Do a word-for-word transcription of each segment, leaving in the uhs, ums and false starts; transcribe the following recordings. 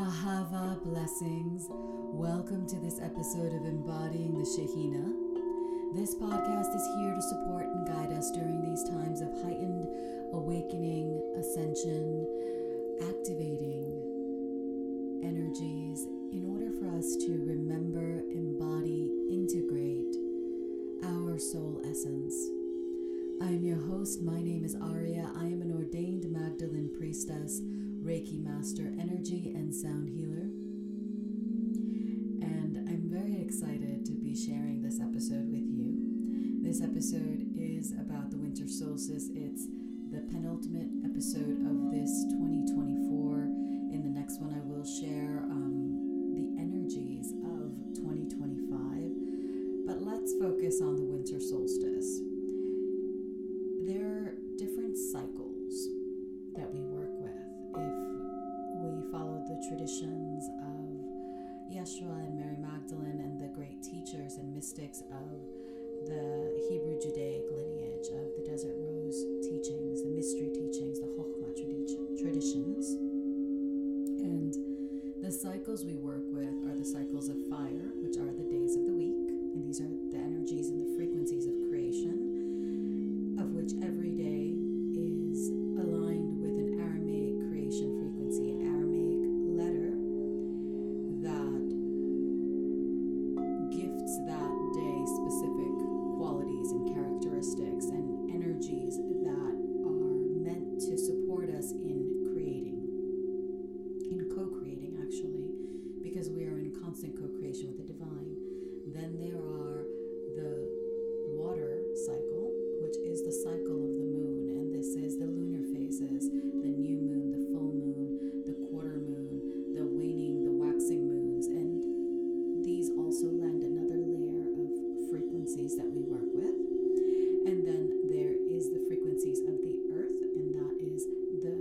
Ahava blessings. Welcome to this episode of Embodying the Shekhinah. This podcast is here to support and guide us during these times of heightened awakening, ascension, activating energies in order for us to remember, embody, integrate our soul essence. I am your host. My name is Aria. I am an ordained Magdalene priestess, Reiki master, energy and sound healer. And I'm very excited to be sharing this episode with you. This episode is about the winter solstice. It's the penultimate episode of this twenty twenty-four. In the next one, I will share um, the energies of twenty twenty-five. But let's focus on the winter solstice. There are different cycles that we work with. If we follow the traditions of Yeshua and Mary Magdalene and the great teachers and mystics of the Hebrew Judaic lineage, of the Desert Rose teachings, the mystery teachings, the Chokhmah tradi- traditions. And the cycles we work with are the cycles of fire, which are the days of the week. And these are the energies and the frequencies of creation, of which every day is aligned with an Aramaic creation frequency, an Aramaic letter that gifts that day specific qualities and characteristics and energies that are meant to support us in creating, in co-creating actually, because we are in constant co-creation with the divine. Then there are the water cycle, which is the cycle of the moon, and this is the lunar phases, the new moon, the full moon, the quarter moon, the waning, the waxing moons, and these also lend another layer of frequencies that we work with. And then there is the frequencies of the earth, and that is the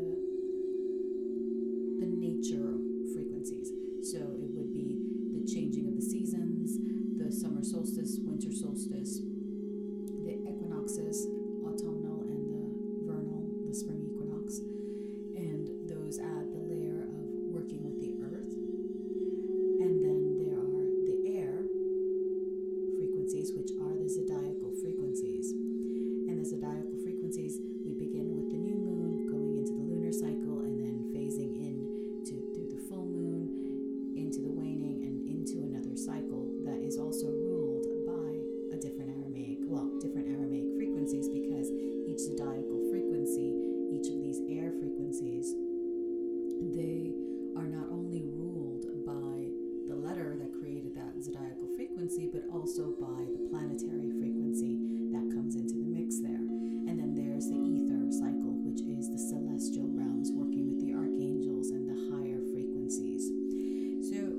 the nature frequencies. So it would be the changing of the seasons, the summer solstice, winter solstice, the equinoxes, autumnal and the vernal, the spring equinox, and those add the layer of working with the earth. And then there are the air frequencies, which are the zodiacal frequencies. And the zodiacal frequencies, we begin with the new moon, going into the lunar cycle, and then phasing in to through the full moon, into the waning, and into another cycle that is also ruled by a different Aramaic, well, different Aramaic frequencies, because each zodiacal frequency, each of these air frequencies, they are not only ruled by the letter that created that zodiacal frequency, but also by the planetary frequency that comes into the mix there. And then there's the ether cycle, which is the celestial realms, working with the archangels and the higher frequencies. So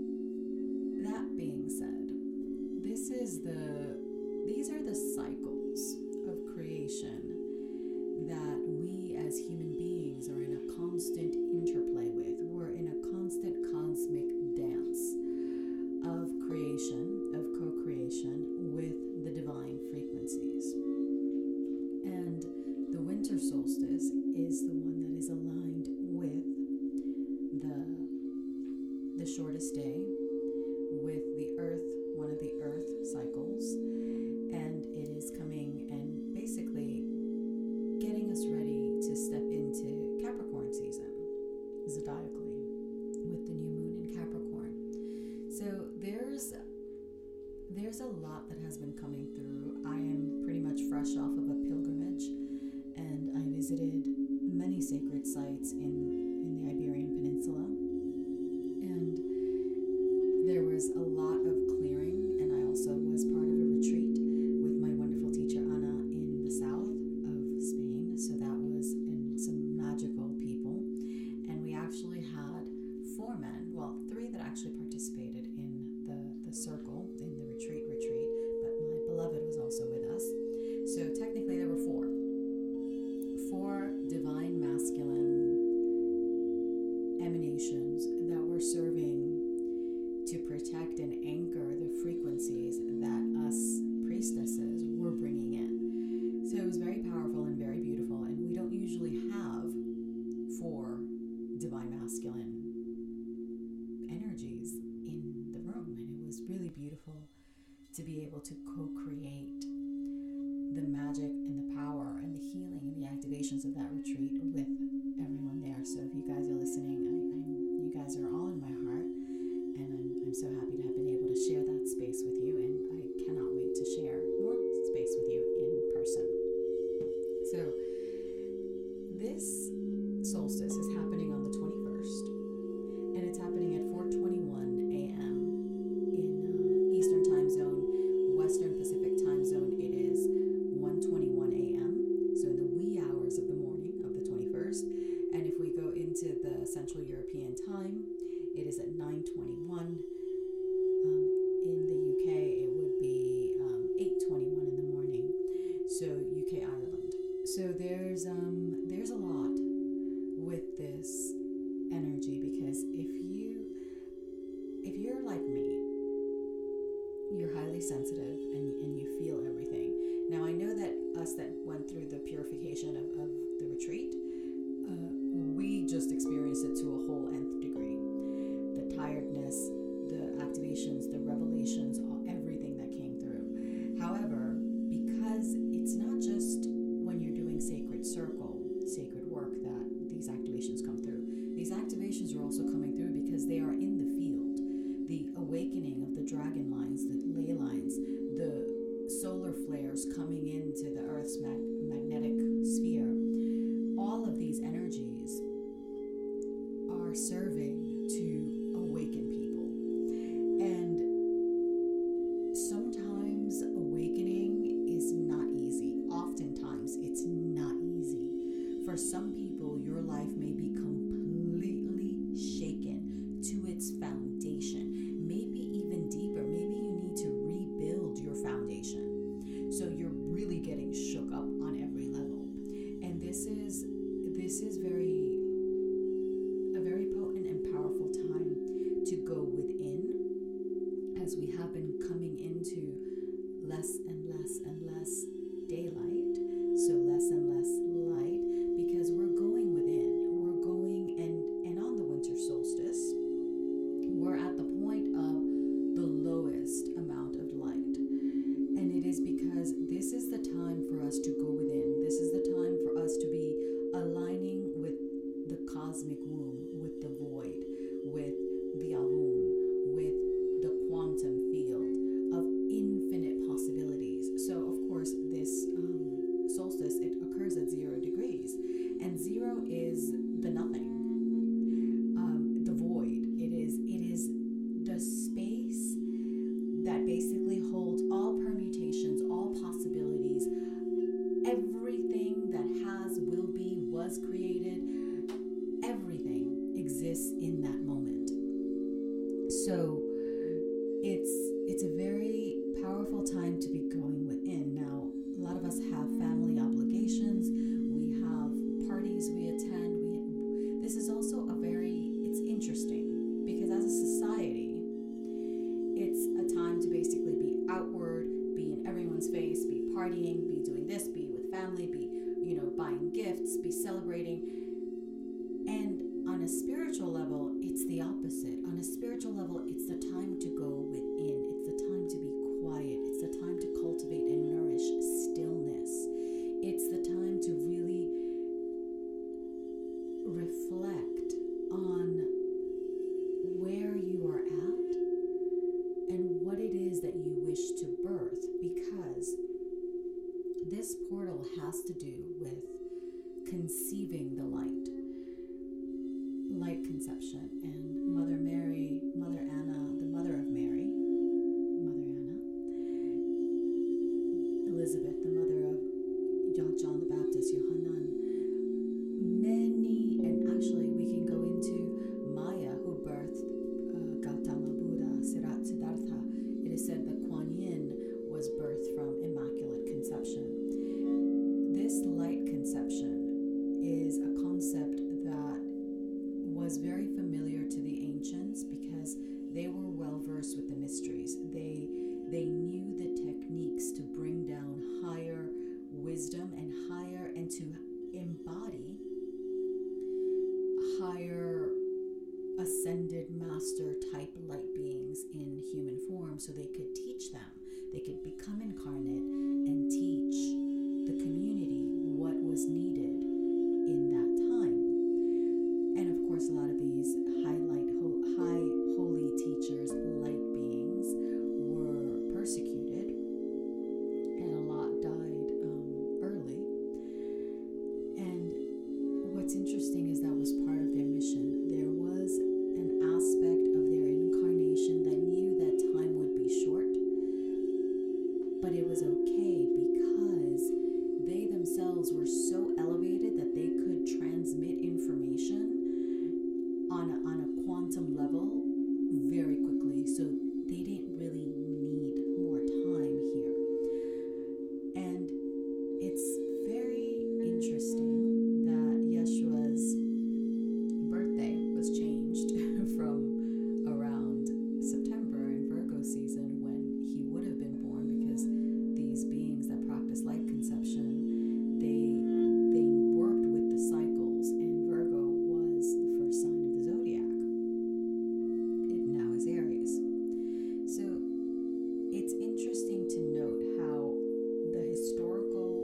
that being said, this is the these are the cycles of creation that we as human beings are in a constant interplay with. We're in a constant cosmic dance of creation, of co-creation with the divine frequencies. And the winter solstice is the one that is aligned with the the shortest day, with the earth, one of the earth cycles, and it is coming and basically getting us ready to step into Capricorn season, zodiacally, with the new moon in Capricorn. So there's there's a lot that has been coming through. I am pretty much fresh off of a pilgrimage, and I visited many sacred sites in, in the Iberian Peninsula, and there was a lot of clearing, and I also was part of a retreat with my wonderful teacher Anna in the south of Spain. So that was in some magical people, and we actually had four men, well, three that actually participated in the, the circle, in the retreat retreat, but my beloved was also with us. So technically there were four. Four divine masculine emanations that were serving to protect and anchor the frequencies that us priestesses were bringing in. So it was very powerful and very beautiful, and we don't usually have four divine masculine energies in the room, and it was really beautiful to be able to co-create the magic and the power and the healing and the activations of that retreat with everyone there. So if you guys are listening, I, I you guys are all in my heart, and I'm, I'm so happy to have been able to share that space with you, and I cannot wait to share more space with you in person. So this solstice is happening on the twenty-first, and it's happening at four twenty-one a.m. in uh, Eastern Time Zone. Western Pacific Time Zone, it is one twenty-one a.m. So in the wee hours of the morning of the twenty-first. And if we go into the Central European Time, it is at nine twenty-one. Um, in the U K, it would be um, eight twenty-one in the morning. So U K, Ireland. So there's um there's a lot with this energy, because if you if you're like me, you're highly sensitive and, and you feel everything. Now, I know that us that went through the purification of, of the retreat, uh, we just experienced it to a whole nth degree. The tiredness, the activations, the revelations, all, everything that came through. However, because it's not just when you're doing sacred circle, sacred work, that these activations come through. These activations are also coming through because they are in the field. The awakening of the dragon lines, the ley lines, the solar flares coming into the Earth's mag- magnetic sphere, all of these energies are serving to awaken people. And sometimes awakening is not easy. Oftentimes it's not easy. For some people, your life may be completely shaken to its foundation. Maybe even deeper. Maybe you need to rebuild your foundation. So you're really getting shook up on every level. And this is this is very a very potent and powerful time to go within, as we have been coming into less and less and less daylight, so less and less light, because we're going within. We're going and and on the winter solstice, we're at the point of the lowest amount of light. And it is because this is the time for us to go within. This is the time for us to be aligning with the cosmic womb, with the void, with the Avun, with the quantum field of infinite possibilities. So, of course, this um, solstice, it occurs at zero degrees. And zero is the nothing. Um, the void. It is it is the space that basically holds all permutations, all possibilities, everything that has, will be, was created, everything exists in that moment. So it's it's a very powerful time to be going within. Now, a lot of us have family obligations. We have parties we attend. We this is also a very it's interesting, because as a society, it's a time to basically be outward, be in everyone's face, be partying, be doing this, be with family, be, you know, buying gifts, be celebrating. And on a spiritual level, it's the opposite. On a spiritual level, it's the time to go within. It's the time to be quiet. It's the time to cultivate and nourish stillness. It's the time to really reflect on where you are at and what it is that you wish to birth, because this portal has to do with conceiving the light, light conception. And Mother Mary, Mother Anna, the mother of Mary, Mother Anna, Elizabeth, the mother of John the Baptist, Yohanan, many, and actually we can go into Maya, who birthed uh, Gautama Buddha, Sirat Siddhartha. It is said that Kuan Yin was birthed from Immaculate Conception. This light conception is a concept that was very familiar to the ancients, because they were well versed with the mysteries. They they knew the techniques to bring down higher wisdom and higher, and to embody higher, a ascended master type light beings in human form so they could teach them. They could become incarnate and teach the community what was needed in that time. And of course, a lot of these highlight, ho- high holy teachers, light beings, were persecuted, and a lot died um, early. And what's interesting is that was part of their mission. There was an aspect of their incarnation that knew that time would be short, but it was okay because they themselves were so elevated that they could transmit information on a, on a quantum level very quickly. So they didn't really need more time here. And it's very interesting that Yeshua's birthday was changed from around September in Virgo season when he would have been born, because these beings that practice light conception, they they worked with the cycles, and Virgo was the first sign of the zodiac. It now is Aries. So it's interesting to note how the historical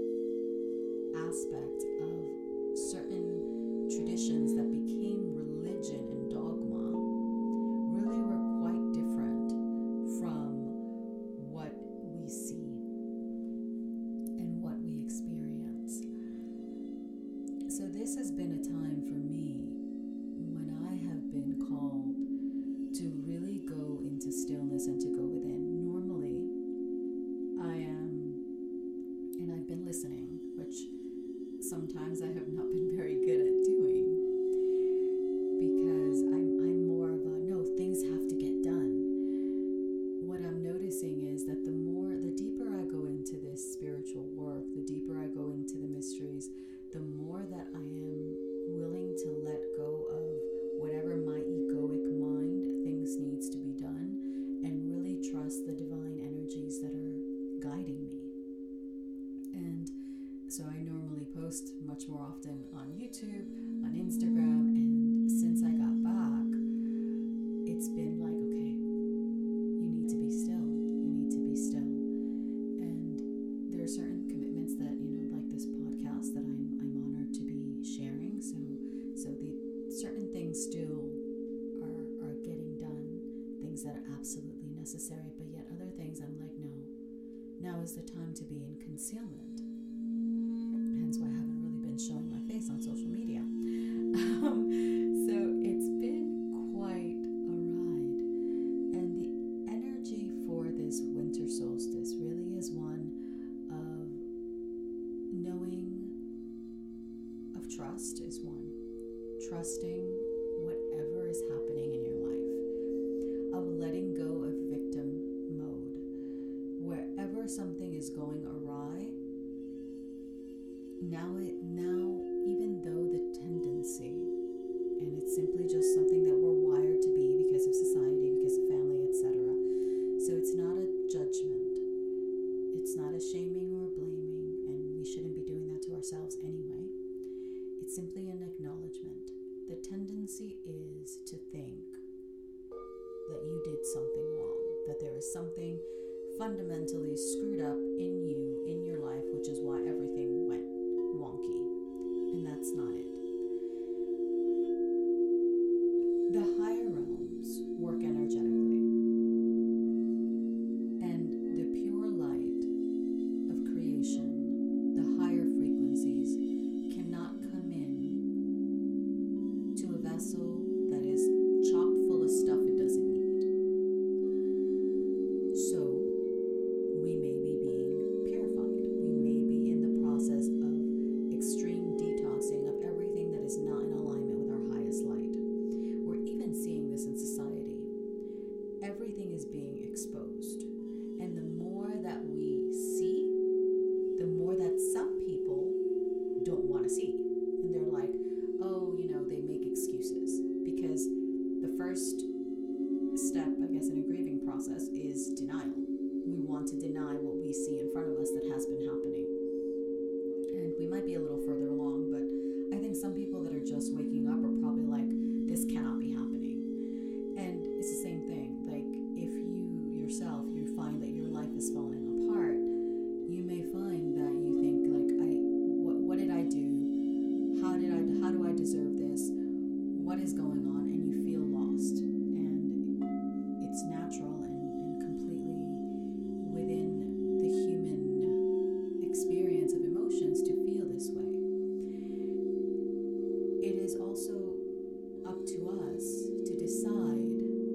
aspect of certain traditions that became religion and dogma really were quite different from what we see and what we experience. So this has been a time for me when I have been called to really go into stillness and to go within. Normally, I am, and I've been listening, which sometimes I have not been very good at doing, because I'm I'm more of a, no, things have to get done. What I'm noticing is that the more, the deeper I go into this spiritual work, the deeper I go into the mysteries, the more that I am willing to let go of whatever my egoic mind thinks needs to be done, and really trust the divine energies that are guiding me. And so I normally post much more often on YouTube, on Instagram, and since I got back, it's been like, okay, you need to be still. You need to be still. And there are certain commitments that, you know, like this podcast that I'm I'm honored to be sharing. So so the certain things still are are getting done, things that are absolutely necessary, but yet other things I'm like, no, now is the time to be in concealment. Hence why I haven't really been showing my face on social media. Um, so it's been quite a ride. And the energy for this winter solstice really is one of knowing, of trust is one. Trusting whatever is happening in your life. Of letting go of victim mode. Wherever something is going awry, now it now even though the tendency, and it's simply just something that we're wired to be because of society, because of family, et cetera. So it's not a judgment, it's not a shaming or blaming, and we shouldn't be doing that to ourselves anyway. It's simply an acknowledgement. The tendency is to think that you did something wrong, that there is something fundamentally screwed up in you, in your life, which is why everything went wonky. And that's not it. The higher realms work energetically. And the pure light of creation, the higher frequencies, cannot come in to a vessel that is chock full of stuff it doesn't need. So we may be being is going on and you feel lost. And it's natural and, and completely within the human experience of emotions to feel this way. It is also up to us to decide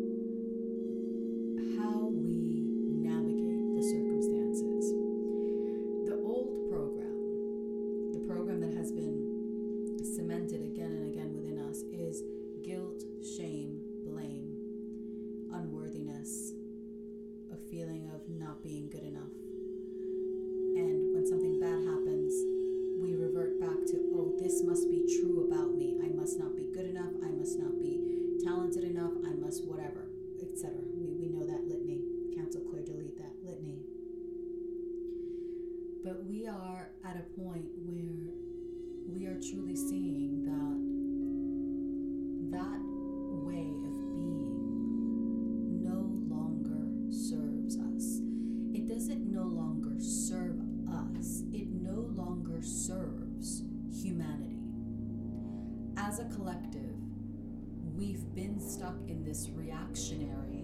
how we navigate the circumstances. The old program, the program that has been cemented again and again within us, is guilt, shame, blame, unworthiness, a feeling of not being good enough. And when something bad happens, we revert back to, oh, this must be true about me. I must not be good enough. I must not be talented enough. I must whatever, et cetera. We, we know that litany. Cancel, clear, delete that litany. But we are at a point where we are truly seeing that that way of being no longer serves us. It doesn't no longer serve us. It no longer serves humanity. As a collective, we've been stuck in this reactionary,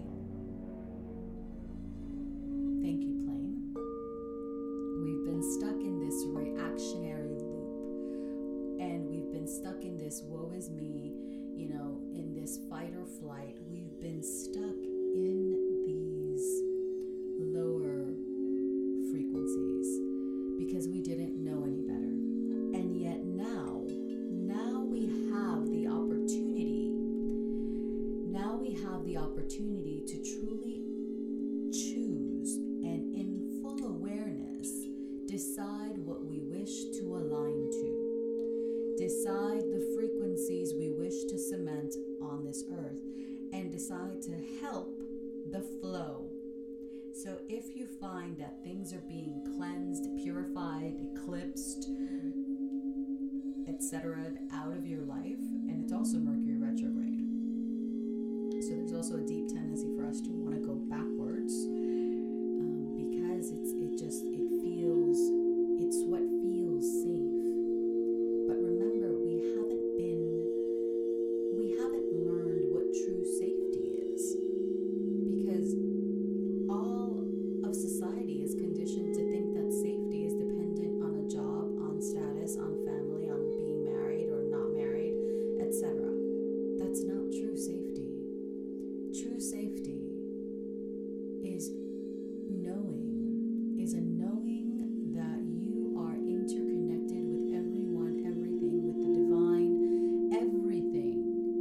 thank you, plane. We've been stuck in this reactionary loop, and we've been stuck in this woe is me, you know, in this fight or flight. We've been stuck in these lower frequencies because we didn't know any better. And yet now, now we have the opportunity, now we have the opportunity to truly choose and in full awareness decide what we wish to align to, decide the frequencies we wish to cement on this earth, and decide to help the flow. So if you find that things are being cleansed, purified, eclipsed, et cetera out of your life, and it's also Mercury retrograde. So there's also a deep tendency for us to want to go backwards um, because it's it just it feels it's what feels safe. But remember, we haven't been we haven't learned what true safety is, because all of society is conditioned to think that safety is dependent on a job, on status, on family, on being married or not married, et cetera. That's not true safety. True safety is knowing, is a knowing that you are interconnected with everyone, everything, with the divine, everything.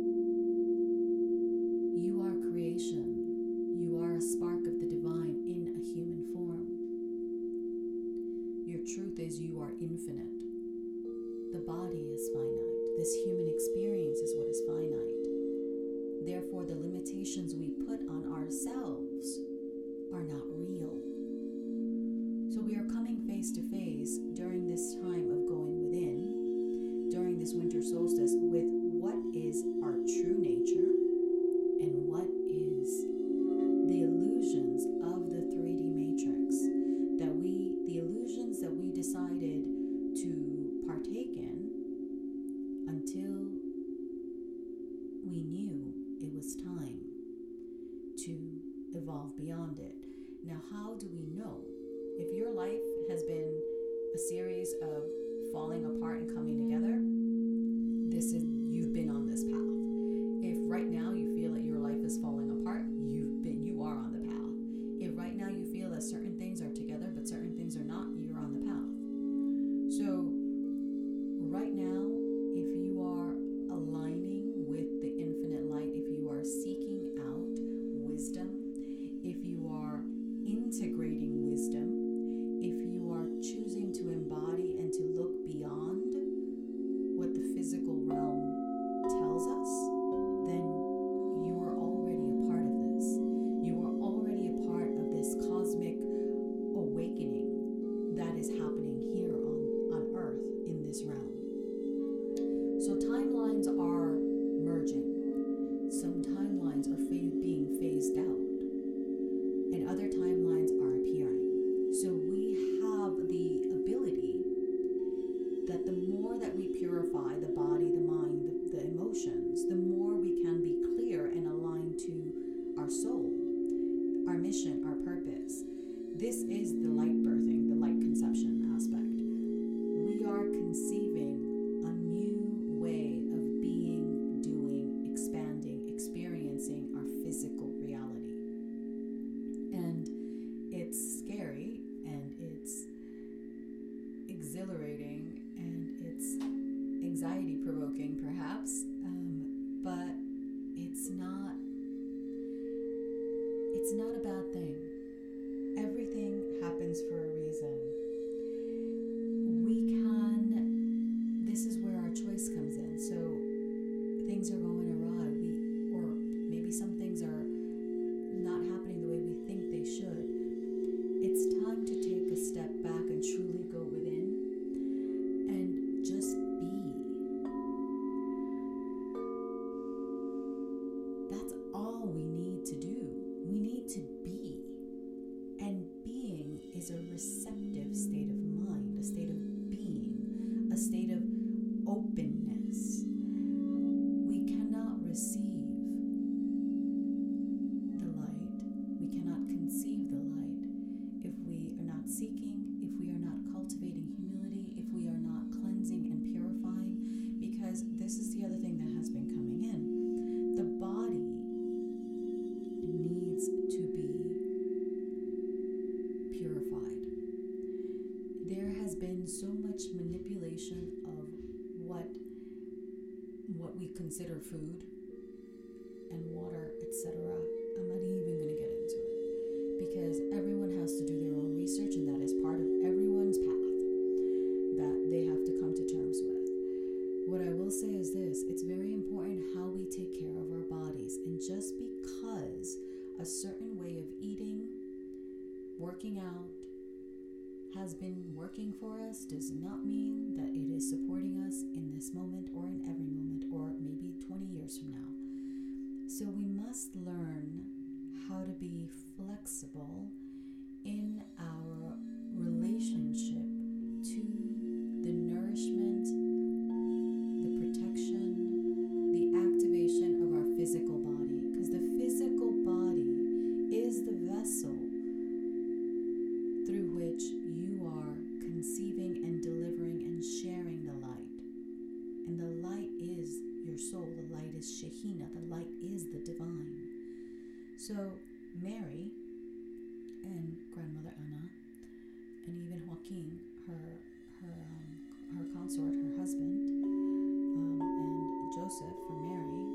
You are creation. You are a spark of the divine in a human form. Your truth is you are infinite. The body is finite. This human experience is what is finite. Therefore, the limitations we put on ourselves are not real. So we are coming face to face during this time of going within, during this winter solstice, with what is our true nature and what is the illusions of the three D matrix that we, the illusions that we decided to partake in until we knew it was time to evolve beyond it. Now, how do we know? If your life has been a series of falling apart and coming together, this is you've been on this path. If right now you feel that your life is falling apart, you've been you are on the path. If right now you feel that certain things are together but certain things are not, you're on the path. So right now, if you are aligning with the infinite light, if you are seeking out wisdom, if you are integrating wisdom, if you are choosing to embody and to look beyond what the physical realm tells us, it's not a bad thing. Everything happens for a reason. We can, this is where our choice comes in. So things are going awry, we, or maybe some things are not happening the way we think they should. It's time to take a step back and truly go within and just be. That's all we need to do. We need to be. And being is a receptive state of mind, a state of being, a state of openness. We cannot receive the light. We cannot conceive the light if we are not seeking, if we are not cultivating humility, if we are not cleansing and purifying, because this is the other thing that has been coming in. The body needs to be purified. There has been so much manipulation of what what we consider food and water, et cetera. I'm not even going to get into it because everyone has to do their own research, and that is part of everyone's path that they have to come to terms with. What I will say is this: it's very important how we take care of our bodies, and just because a certain way of eating, working out, has been working for us does not mean that it is supporting us in this moment or in every moment or maybe twenty years from now. So we must learn how to be flexible in our relationship to the nourishment, the protection, the activation of our physical body, because the physical body is the vessel through which you are conceiving and delivering and sharing the light. And the light is your soul. The light is Shekhinah. The light is the divine. So Mary and grandmother Anna, and even Joaquin, her her um, her consort, her husband, um, and Joseph for Mary,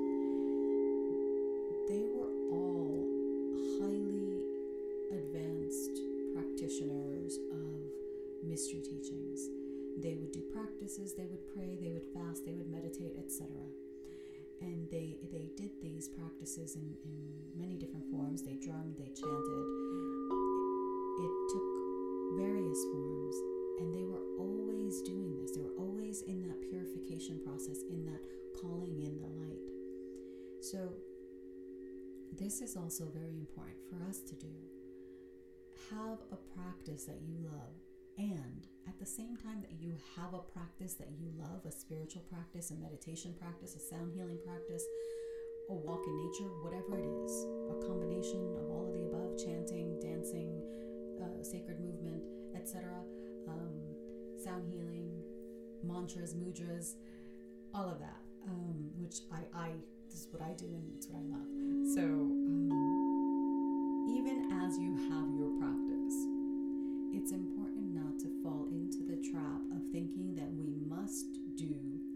they were all highly advanced practitioners of mystery teachings. They would do practices, they would pray, they would fast, they would meditate, et cetera. And they they did these practices in, in many different forms. They drummed, they chanted. It, it took various forms, and they were always doing this. They were always in that purification process, in that calling in the light. So this is also very important for us to do. Have a practice that you love, and at the same time that you have a practice that you love, a spiritual practice, a meditation practice, a sound healing practice, a walk in nature, whatever it is, a combination of all of the above, chanting, dancing, uh, sacred movement, et cetera, um, sound healing, mantras, mudras, all of that, um, which I, I, this is what I do and it's what I love. So, um, even as you have your practice, it's important not to fall into the trap of thinking that we must do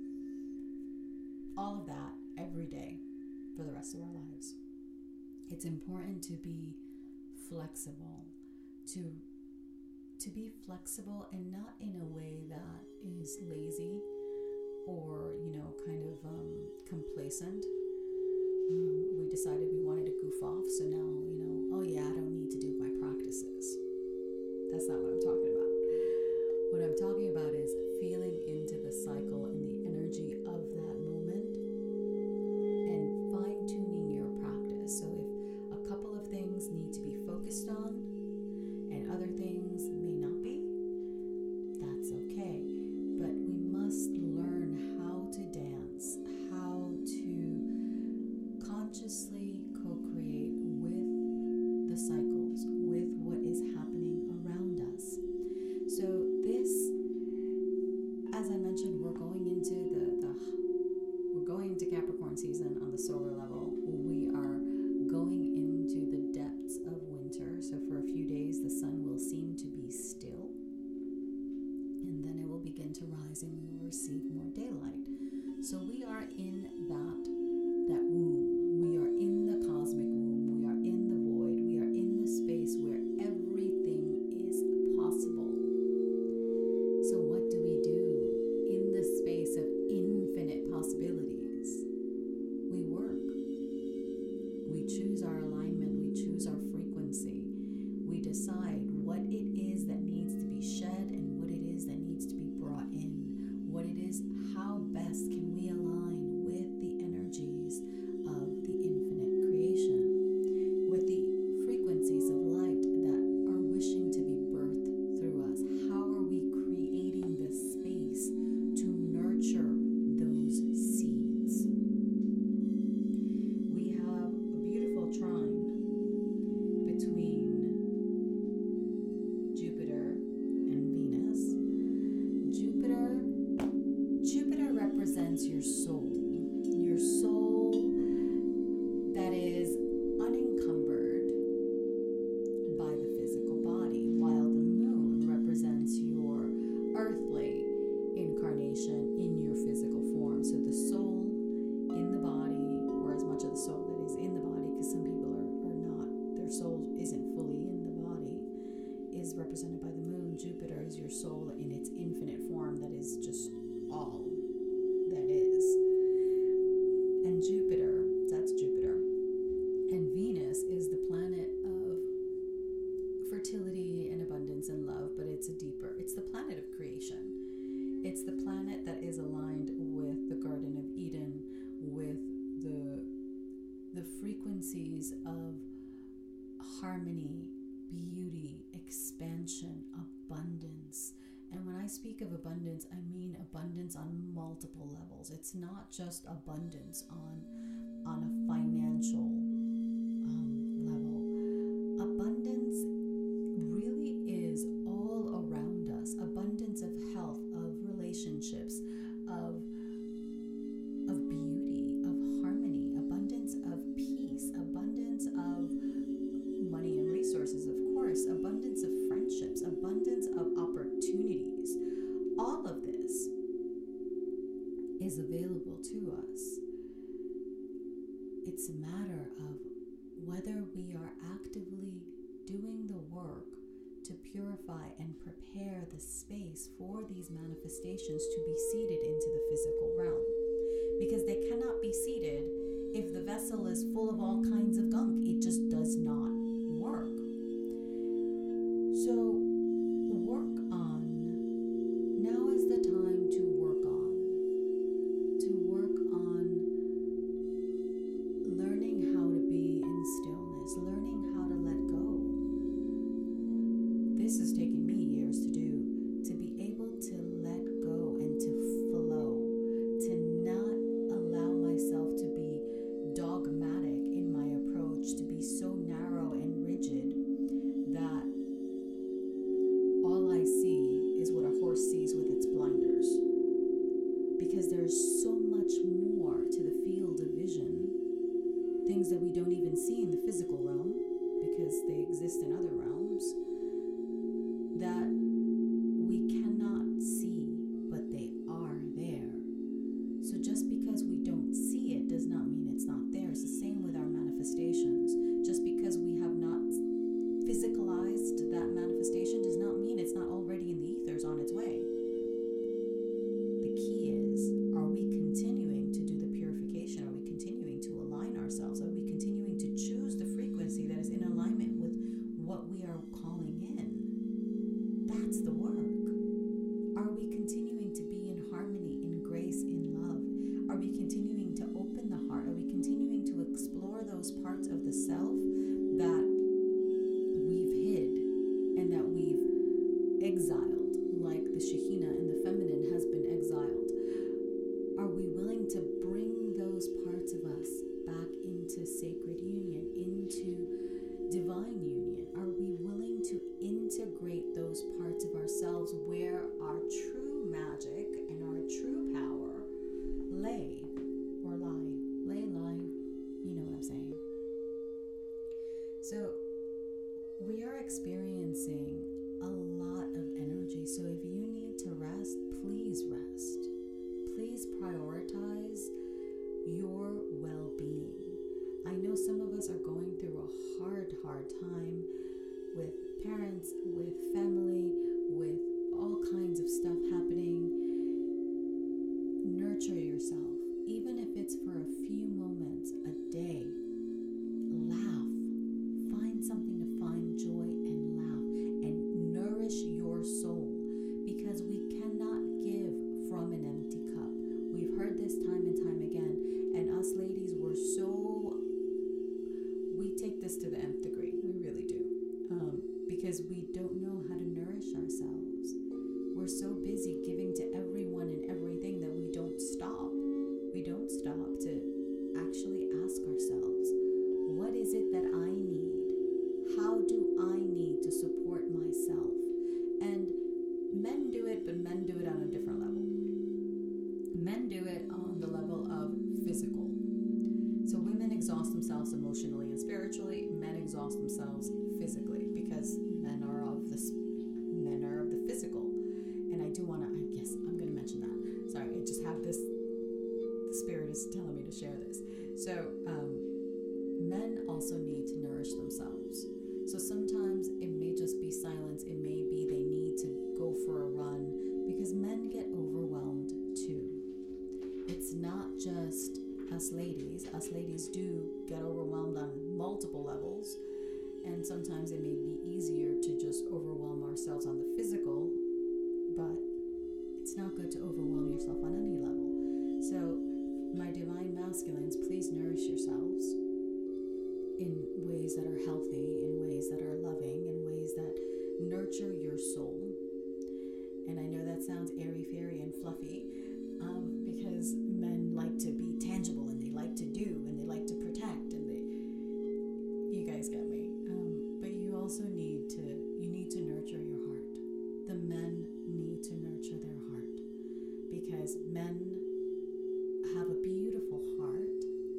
all of that every day for the rest of our lives. It's important to be flexible, to to be flexible, and not in a way that is lazy or, you know, kind of um, complacent. Um, we decided we wanted to goof off, so now, you know, oh yeah, I don't need to do my practices. That's not what I'm talking about. What I'm talking about is feeling into the cycle and the energy of that moment and fine-tuning your practice. So if a couple of things need to be focused on and other things may not be, that's okay. But we must learn how to dance, how to consciously co-create with the cycles, with what is happening around us. So this, as I mentioned, we're going into the, the we're going into Capricorn season on the solar level. We are going into the depths of winter. So for a few days, the sun will seem to be still, and then it will begin to rise and we will receive more daylight. So we are in that that womb. We are in choose our alignment, we choose our frequency. We decide what it is that needs to be shed and what it is that needs to be brought in. What it is, how best can we align with the energies of the infinite creation, with the frequencies of light that are wishing to be birthed through us. How are we creating the space to nurture those seeds? We have a beautiful trine between Jupiter and Venus. Jupiter, Jupiter represents your soul, your soul that is unencumbered by the physical body, while the moon represents your earthly incarnation in your physical form. So the soul in the body, or as much of the soul that is in the body, because some people are, are not, their soul isn't fully in the body, is represented by the moon. Jupiter is your soul in its infinite form that is just all that is. And Jupiter, that's Jupiter. And Venus is the planet of fertility and abundance and love, but it's a deeper, it's the planet of creation. It's the planet that is aligned with the Garden of Eden, with the the frequencies of harmony, beauty, expansion, abundance. And when I speak of abundance, I mean abundance on multiple levels. It's not just abundance on, on a financial um, level. Abundance really is all around us. Abundance of health, of relationships, of, of beauty, of harmony, abundance of peace, abundance of money and resources, of course, abundance of friendships, abundance of opportunities. All of this is available to us. It's a matter of whether we are actively doing the work to purify and prepare the space for these manifestations to be seeded into the physical realm. Because they cannot be seeded if the vessel is full of all kinds of gunk. It just does not work. So work on, now is the time to work on, to work on learning how to be in stillness, learning how to let go. This has taken me years to do, to be able to let go and to flow, to not allow myself to be dogmatic in my approach, to be so narrow and rigid that all I see is what a horse sees with its blinders. Because there's so much more to the field of vision, things that we don't even see in the physical realm, because they exist in other realms, that we cannot see, but they are there. So just because we don't see it does not mean it's not there. It's the same with our manifestations. Just because we have not physicalized that manifestation does not mean it's not already in the ethers on its way. The key is, are we continuing to do the purification? Are we continuing to align ourselves? Are we continuing to choose the frequency that is in alignment with what we are calling in? That's the work. Are we continuing to be in harmony, in grace, in love? Are we continuing to open the heart? Are we continuing to explore those parts of the self that we've hid and that we've exiled, like the Shekhinah and the feminine has been exiled? Are we willing to bring those parts of us back into sacred union, into divine union? Are we willing to integrate those parts of ourselves where our true magic and our true power lay or lie? Lay, lie, you know what I'm saying. So we are experiencing a lot of energy. So if you need to rest, please rest. Please prioritize your well-being. I know some of us are going through a hard, hard time with parents, with family, with all kinds of stuff happening. Nurture yourself, even if it's for a few moments a day. exhaust themselves emotionally and spiritually. Men exhaust themselves physically because men are of the men are of the physical. And I do want to. I guess I'm going to mention that. Sorry, I just have this. The spirit is telling me to share this. So um, men also need to nourish themselves. So sometimes it may just be silence. It may be they need to go for a run because men get overwhelmed too. It's not just us ladies. Us ladies do get overwhelmed on multiple levels. And sometimes it may be easier to just overwhelm ourselves on the physical, but it's not good to overwhelm yourself on any level. So, my divine masculines, please nourish yourselves in ways that are healthy, in ways that are loving, in ways that nurture your soul. And I know that sounds airy-fairy and fluffy, um, because men like to be tangible, and they like to do, and they like to protect, and they, you guys get me. Um, but you also need to, you need to nurture your heart. The men need to nurture their heart, because men have a beautiful heart,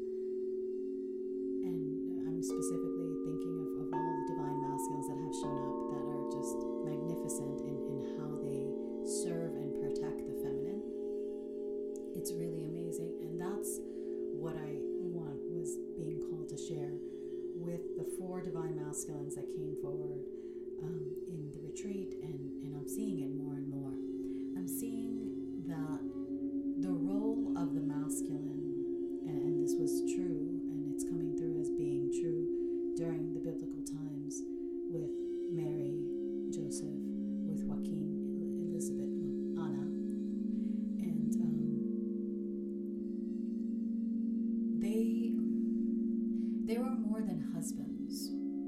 and I'm specifically thinking of, of all the divine masculines that have shown up that are just magnificent in, in how they serve and protect the feminine. It's really amazing, and that's what I want was being called to share with the four divine masculines that came forward um, in the retreat, and, and I'm seeing it more and more. I'm seeing that the role of the masculine, and, and this was true, and it's coming through as being true during the biblical times with Mary, Joseph, with Joaquin, Elizabeth, Anna, and um, they they were more than husbands.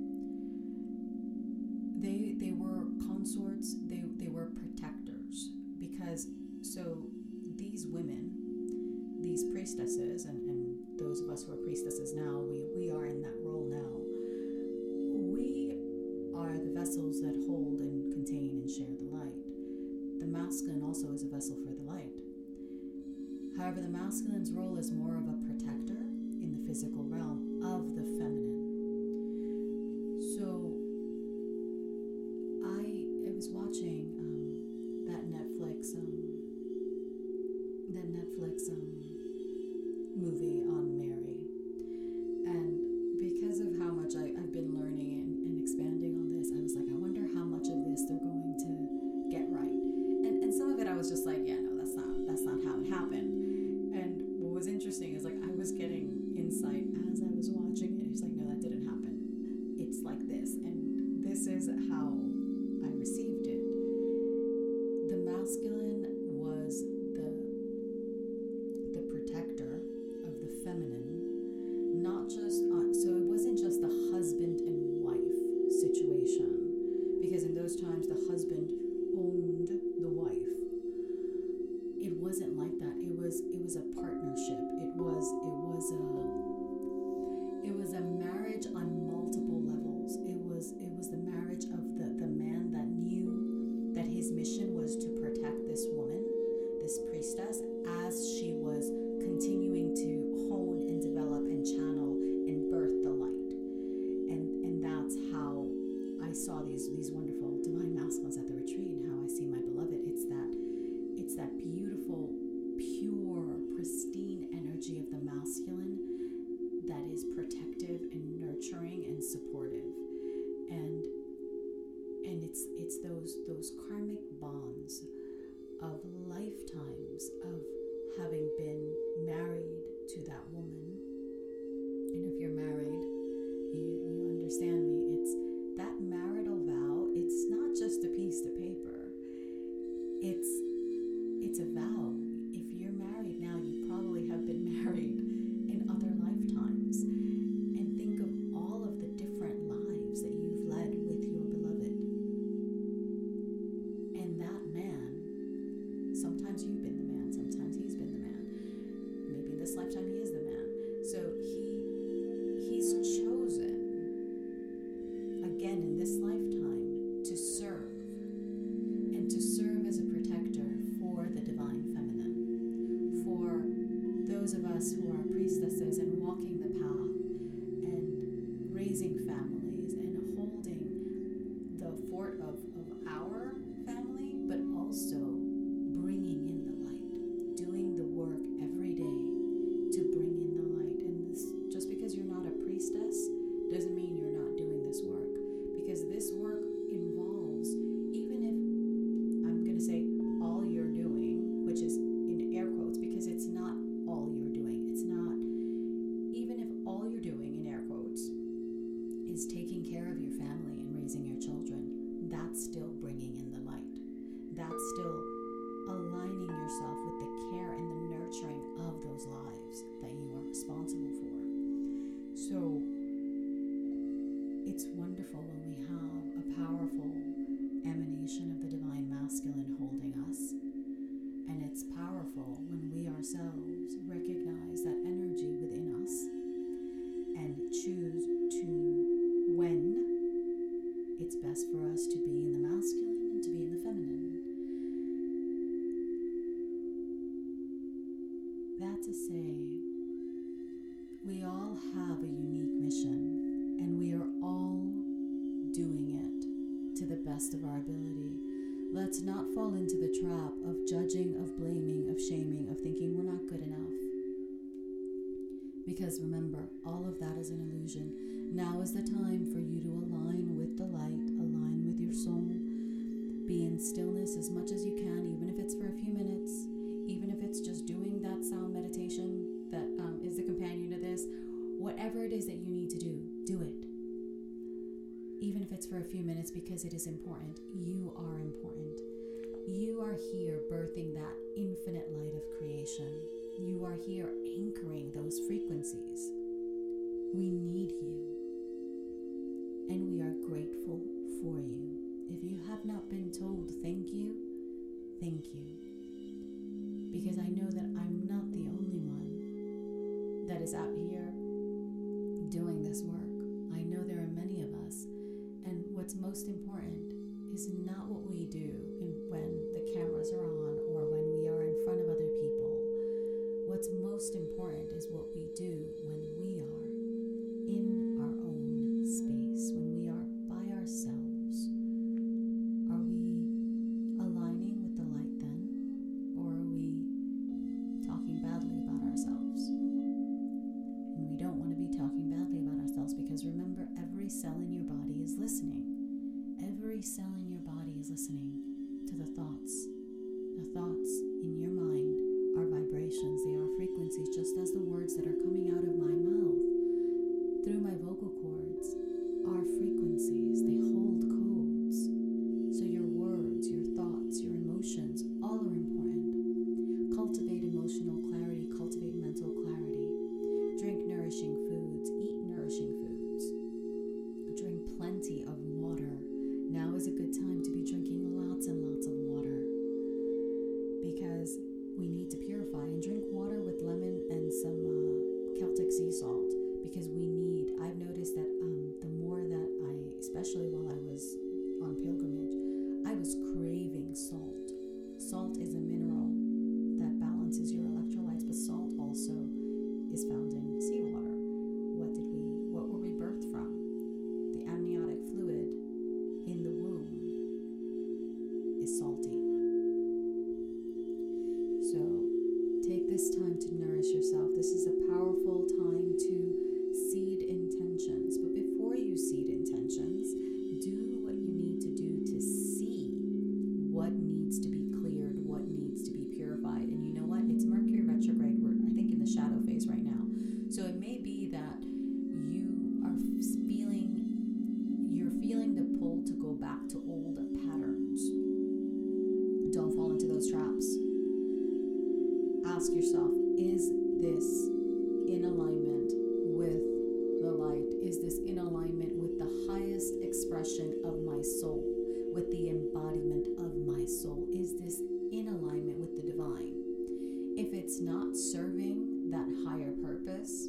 They they were consorts. They they were protectors, because so. These women, these priestesses, and, and those of us who are priestesses now, we, we are in that role now. We are the vessels that hold and contain and share the light. The masculine also is a vessel for the light. However, the masculine's role is more of a protector in the physical realm of the feminine. So I, I was watching um, that Netflix um, that Netflix um, movie on Mary, and that's still bringing in the light. That's still aligning yourself with the care and the nurturing of those lives that you are responsible for. So it's wonderful when we have a powerful emanation of the divine masculine holding us. And it's powerful when we ourselves recognize that energy within us and choose to, when it's best for us to be in the masculine and to be in the feminine. That to say, we all have a unique mission, and we are all doing it to the best of our ability. Let's not fall into the trap of judging, of blaming, of shaming, of thinking we're not good enough. Because remember, all of that is an illusion. Now is the time for you to align with the light, align with your soul. Be in stillness as much as you can, even if it's for a few minutes, even if it's just doing that sound meditation that um, is the companion to this. Whatever it is that you need to do, do it. Even if it's for a few minutes, because it is important. You are important. You are here birthing that infinite light of creation. You are here anchoring those frequencies. We need you. And we are grateful for you. If you have not been told thank you, thank you. Because I know that I'm not the only one that is out here doing this work. I know there are many of us. And what's most important is not what we do in, when the cameras are on or when we are in front of other people. What's most important is what we do when we are in our own space, when we are by ourselves. Are we aligning with the light then? Or are we talking badly about ourselves? And we don't want to be talking badly about ourselves, because remember, every cell in your body is listening. Every cell in your body is listening to the thoughts. The thoughts in your mind are vibrations. They are frequencies, just as the words that are coming out of my mouth through my vocal cords are frequencies. They hold codes. So your words, your thoughts, your emotions, all are important. Cultivate emotional clarity, cultivate mental clarity. Drink nourishing foods, eat nourishing foods. Drink plenty of water. Now is a good time to be drinking lots and lots of water, because we need to purify. And drink water with lemon and some uh, Celtic sea salt, because we need, I've noticed that um, the more that I, especially while I was on pilgrimage, I was craving salt. Salt is a mineral that balances your electrolytes, but salt also is found in seawater. What did we, what were we birthed from? The amniotic fluid in the womb is salty. So take this time to nourish yourself. This is a powerful time to seed intentions. But before you seed intentions, do what you need to do to see what needs to be cleared, what needs to be purified. And you know what? It's Mercury retrograde. We're, I think, in the shadow phase right now. So it may be that you are feeling, you're feeling the pull to go back to old patterns. Don't fall into those traps. Ask yourself, is this in alignment with the light? Is this in alignment with the highest expression of my soul, with the embodiment of my soul? Is this in alignment with the divine? If it's not serving that higher purpose,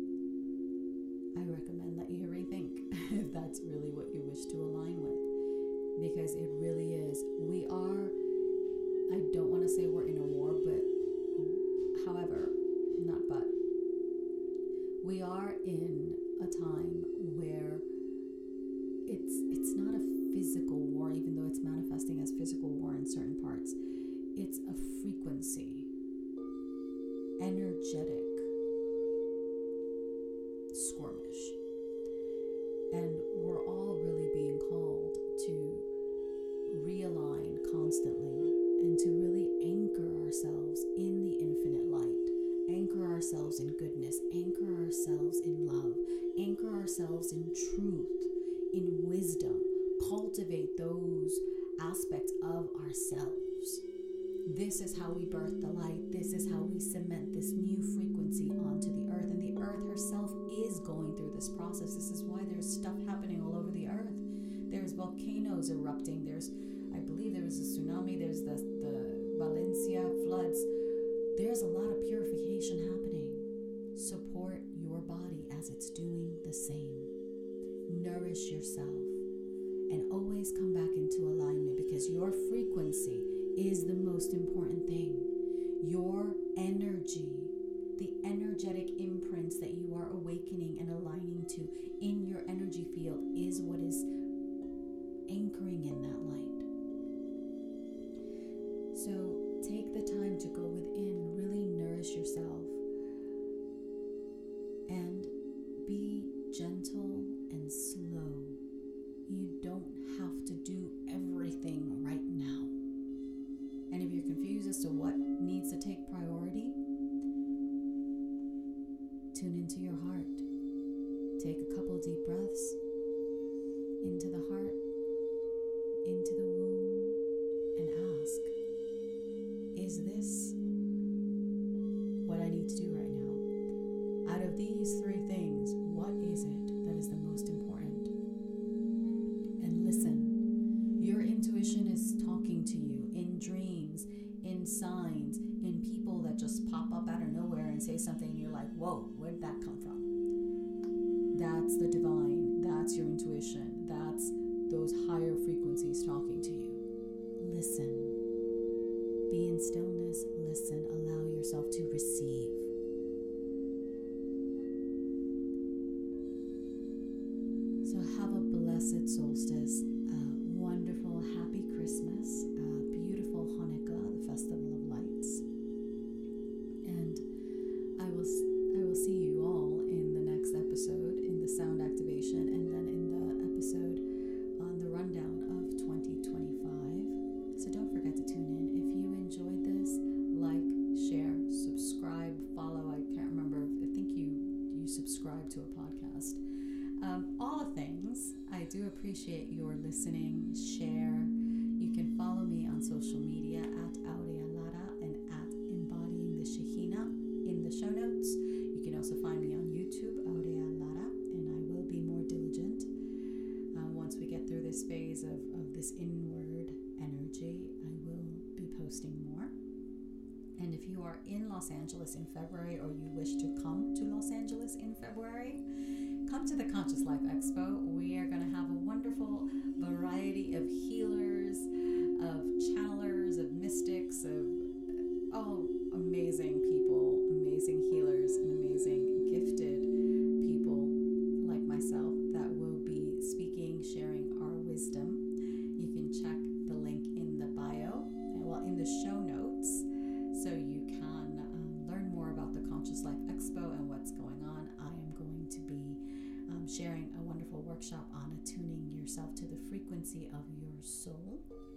I recommend that you rethink if that's really what you wish to align with. Because it really is. We are, I don't want to say we're in a war, but however, not but, we are in a time where it's it's not a physical war, even though it's manifesting as physical war in certain parts. It's a frequency, energetic skirmish. And we're all really being called to realign constantly and to really anchor ourselves in the infinite light, anchor ourselves in goodness, anchor ourselves in love, anchor ourselves in truth, in wisdom, cultivate those aspects of ourselves. This is how we birth the light. This is how we cement this new frequency onto the earth. And the earth herself is going through this process. This is why there's stuff happening all over the earth. There's volcanoes erupting. There's, I believe there was a tsunami. There's the, the Valencia floods. There's a lot of purification happening. Support your body as it's doing the same. Nourish yourself. And always come back into alignment, because your frequency is the most important thing. Your energy, the energetic imprints that you are awakening and aligning to in your energy field, is what is anchoring in that light. So take the time to go within, really nourish yourself, and be gentle and slow. You don't have to do everything right now. And if you're confused as to what needs to take priority, tune into your heart. Take a couple deep breaths into the heart, into the womb, and ask, is this what I need to do right now? Out of these three things, what is it that is the most important? And listen. Your intuition is talking to you in dreams, in signs, in people that just pop up out of nowhere and say something and you're like, whoa, where did that come from? That's the divine. That's your intuition. That's those higher frequencies talking to you. Listen. Be in stillness. Listen. Allow yourself to receive. So have a blessed solstice. Uh, wonderful, happy Christmas. Uh, beautiful Hanukkah, the festival of lights. And I will I will see you all in the next episode, in the sound activation, and then in the episode on the rundown of twenty twenty-five. So don't forget to tune in. If you enjoyed this, like, share, subscribe, follow. I can't remember. I think you you subscribe to a podcast. Um, all things. I do appreciate your listening. Share. You can follow me on social media at Aurea Lara and at Embodying the Shekhinah in the show notes. You can also find me on YouTube, Aurea Lara, and I will be more diligent. Uh, once we get through this phase of, of this inward energy, I will be posting more. And if you are in Los Angeles in February, or you wish to come to Los Angeles in February, come to the Conscious Life Expo. We are going to have a wonderful variety of healers, of channelers, of mystics, of all amazing people, amazing healers, and amazing gifted people like myself that will be speaking, sharing our wisdom. You can check the link in the bio, well, in the show notes, so you can um, learn more about the Conscious Life Expo and what's going on. I am going to be um, sharing a wonderful workshop on attuning yourself to the frequency of your soul.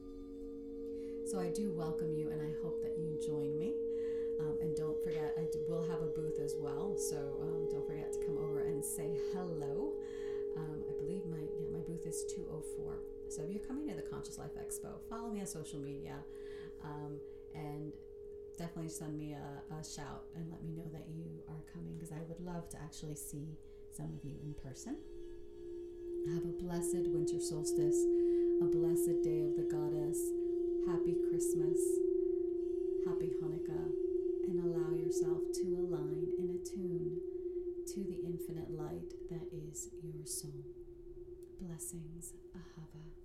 So I do welcome you, and I hope that you join me. Um, and don't forget, I do, will have a booth as well, so um, don't forget to come over and say hello. Um, I believe my yeah, my booth is two oh four. So if you're coming to the Conscious Life Expo, follow me on social media, um, and definitely send me a, a shout and let me know that you are coming, because I would love to actually see some of you in person. Have a blessed winter solstice, a blessed day of the goddess. Happy Christmas, happy Hanukkah, and allow yourself to align and attune to the infinite light that is your soul. Blessings, Ahava.